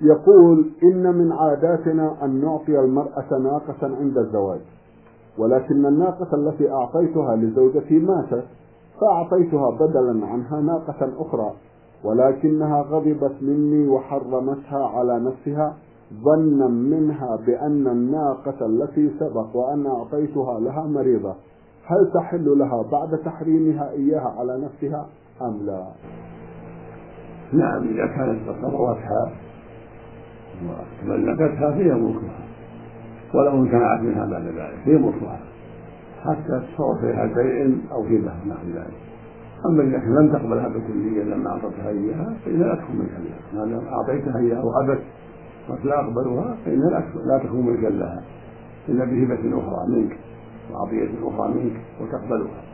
يقول: إن من عاداتنا أن نعطي المرأة ناقة عند الزواج، ولكن الناقة التي أعطيتها لزوجتي ماتت، فأعطيتها بدلا عنها ناقة أخرى، ولكنها غضبت مني وحرمتها على نفسها ظنا منها بأن الناقة التي سبق وأن أعطيتها لها مريضة، هل تحل لها بعد تحريمها إياها على نفسها أم لا؟ نعم، إذا كانت تصرفتها وتملكتها فهي ملكها، ولو امتنعت منها بعد ذلك هي ملكها حتى تصرف فيها بيع أو هبة نحو ذلك. أما إذا لم تقبلها بالكلية لما أعطتها إياها فإنها لا تكون ملكا لها، ما دام أعطيتها إياها وأبت لا أقبلها فإنها لا تكون ملكا لها إلا بهبة أخرى منك وعطية أخرى منك وتقبلها.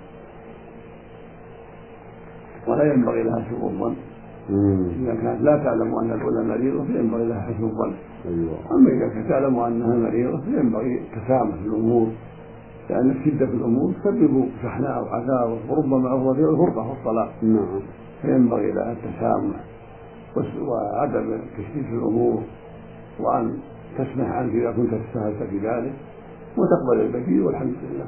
ولا ينبغي لها سوء الظن، إذا كانت لا تعلم أن الأولى مريضة فينبغي لها حسن الظن. أما إذا كانت تعلم أنها مريضة فينبغي التسامح في الأمور، لأن الشدة في الأمور تسبب شحناء وعذاب وربما هو في الفرقة والطلاق. فينبغي لها التسامح وعدم التشديد في الأمور، وأن تسمح عنك إذا كنت استهلت في ذلك وتقبل البديل، والحمد لله.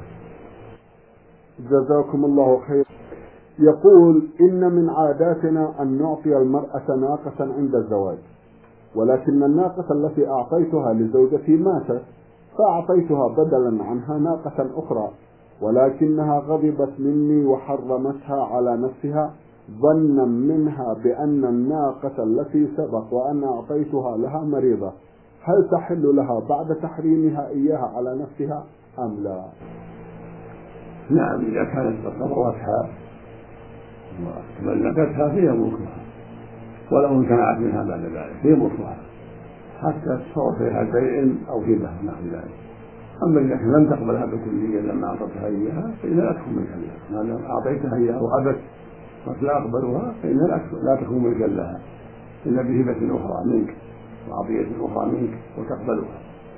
جزاكم الله خير. يقول: إن من عاداتنا أن نعطي المرأة ناقة عند الزواج، ولكن الناقة التي أعطيتها لزوجتي ماتت، فأعطيتها بدلا عنها ناقة أخرى، ولكنها غضبت مني وحرمتها على نفسها ظنا منها بأن الناقة التي سبق وأن أعطيتها لها مريضة، هل تحل لها بعد تحريمها إياها على نفسها أم لا؟ نعم، إذا كانت تصرفتها وتملكتها فهي ملكها، ولو امتنعت منها بعد ذلك هي ملكها حتى تصرف فيها بيع أو هبة نحو ذلك. أما إذا لم تقبلها بالكلية لما أعطتها إياها فإنها لا تكون ملكا لها، ما دام أعطيتها إياها وأبت لا أقبلها فإنها لا تكون ملكا لها إلا بهبة أخرى منك وعطية أخرى منك وتقبلها.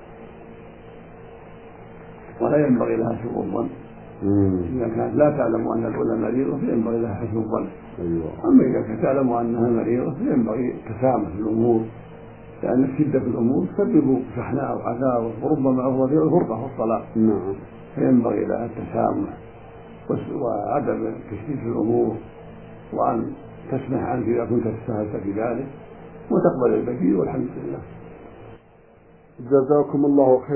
ولا ينبغي لها سوء الظن، إذا كانت لا تعلم أن الأولى مريضة فينبغي لها حسن الظن. أما إذا كانت تعلم أنها مريضة فينبغي التسامح في الأمور، لأن الشدة في الأمور تسبب شحناء وعذاب وربما هو في الفرقة والطلاق. فينبغي لها التسامح وعدم التشديد في الأمور، وأن تسمح عنك إذا كنت استهلت في ذلك وتقبل البديل، والحمد لله. جزاكم الله خير.